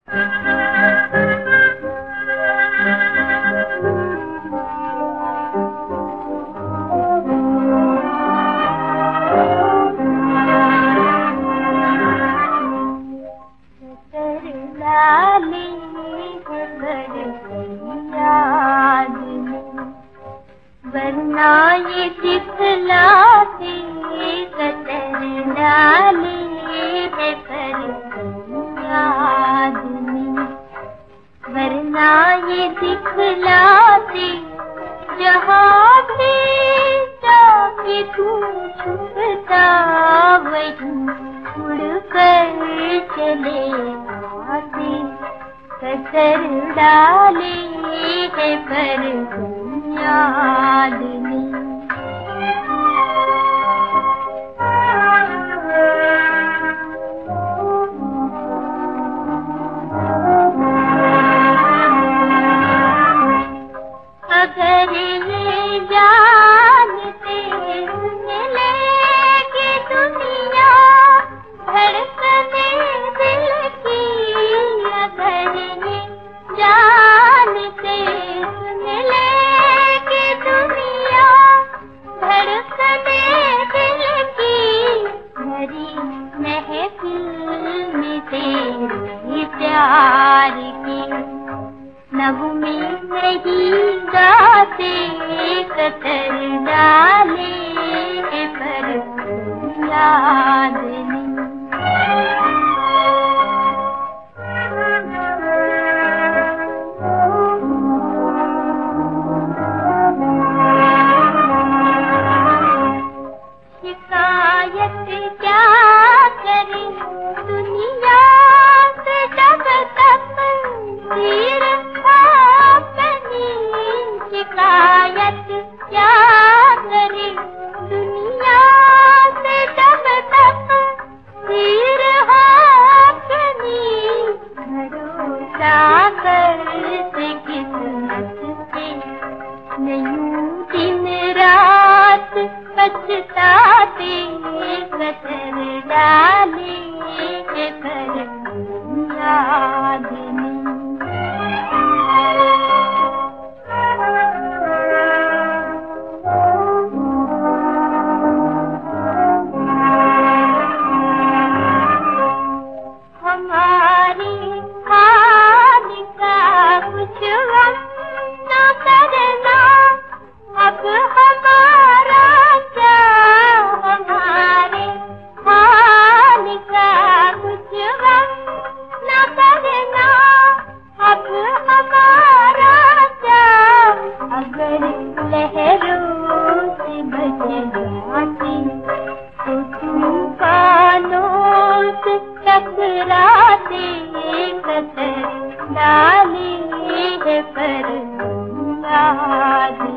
वरना ये दिखलाते कतर डाले है पर याद में, वरना ये दिखलाते जहाँ भी जाके तू छुपता वहीं उड़ कर चले आते, कतर डाले है पर याद में। अगर ये जानते मिले कि दुनिया धड़कने दिल की, अगर ये जानते मिले कि दुनिया धड़कने दिल की, भरी महफिल में तेरे प्यार की नगमे नहीं गाते कतर डाले पर याद नहीं। शिकायत क्या करे दुनिया से जब तक तीर अपनी, शिकायत क्या करे दुनिया से जब तक तीर अपनी, भरोसा करते किस्मत पे नहीं दिन रात पछताते कतर डाले पर याद नहीं। हमारी हाल का कुछ गम न करना, अब हमारा क्या, हमारे हाल का कुछ गम न करना, अब हमारा क्या, अगर लहरों से बच जाती तो तूफानों से टकराते कतर डाले है पर याद।